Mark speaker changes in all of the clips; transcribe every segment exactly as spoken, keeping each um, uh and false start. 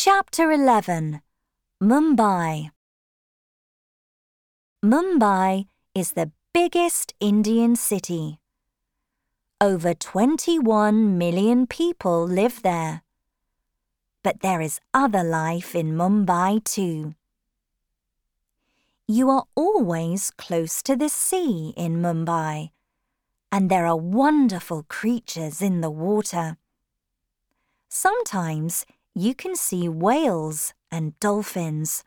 Speaker 1: Chapter eleven. Mumbai. Mumbai is the biggest Indian city. Over twenty-one million people live there. But there is other life in Mumbai too. You are always close to the sea in Mumbai, and there are wonderful creatures in the water. Sometimes you can see whales and dolphins.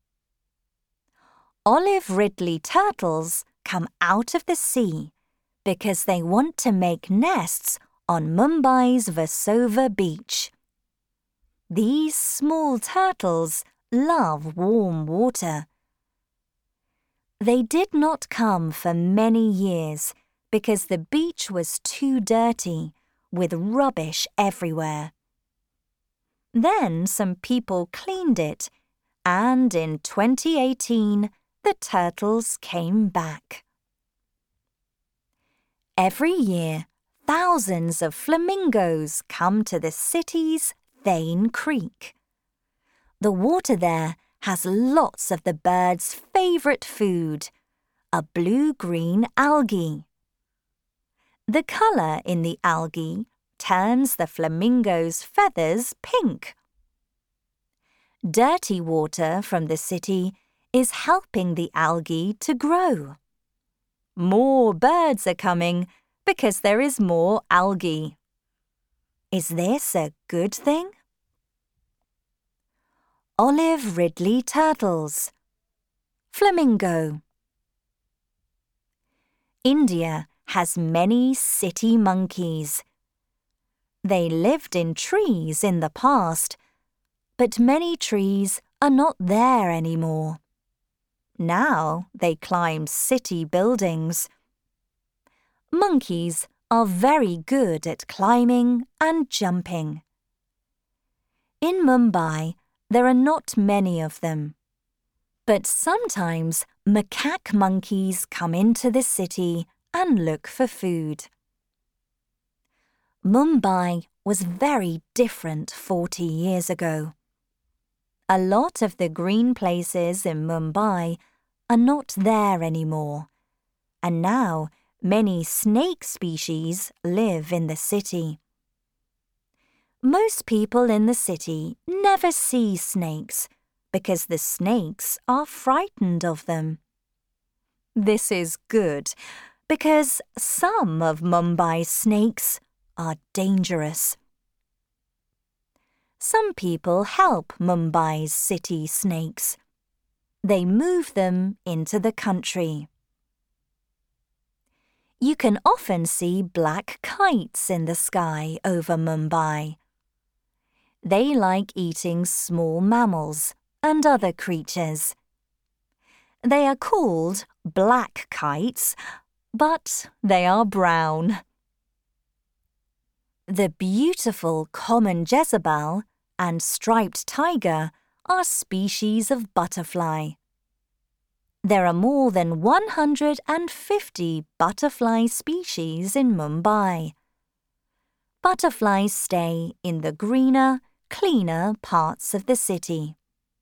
Speaker 1: Olive Ridley turtles come out of the sea because they want to make nests on Mumbai's Versova beach. These small turtles love warm water. They did not come for many years because the beach was too dirty, with rubbish everywhere. Then some people cleaned it, and in twenty eighteen, the turtles came back. Every year, thousands of flamingos come to the city's Thane Creek. The water there has lots of the birds' favorite food, a blue-green algae. The color in the algae turns the flamingo's feathers pink. Dirty water from the city is helping the algae to grow. More birds are coming because there is more algae. Is this a good thing? Olive Ridley turtles. Flamingo. India has many city monkeys. They lived in trees in the past, but many trees are not there anymore. Now they climb city buildings. Monkeys are very good at climbing and jumping. In Mumbai, there are not many of them, but sometimes macaque monkeys come into the city and look for food. Mumbai was very different forty years ago. A lot of the green places in Mumbai are not there anymore, and now many snake species live in the city. Most people in the city never see snakes because the snakes are frightened of them. This is good because some of Mumbai's snakes are dangerous. Some people help Mumbai's city snakes. They move them into the country. You can often see black kites in the sky over Mumbai. They like eating small mammals and other creatures. They are called black kites, but they are brown. The beautiful common jezebel and striped tiger are species of butterfly. There are more than one hundred fifty butterfly species in Mumbai. Butterflies stay in the greener, cleaner parts of the city.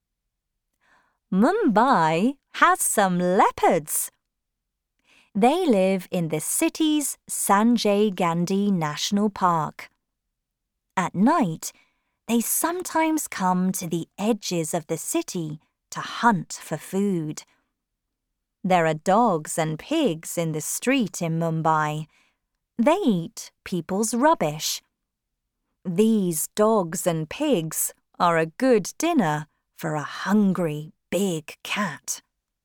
Speaker 1: Mumbai has some leopards. They live in the city's Sanjay Gandhi National Park. At night, they sometimes come to the edges of the city to hunt for food. There are dogs and pigs in the street in Mumbai. They eat people's rubbish. These dogs and pigs are a good dinner for a hungry big cat.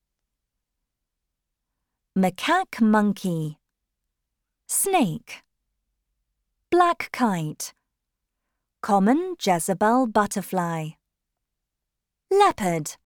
Speaker 1: Macaque monkey. Snake. Black kite. Common Jezebel butterfly. Leopard.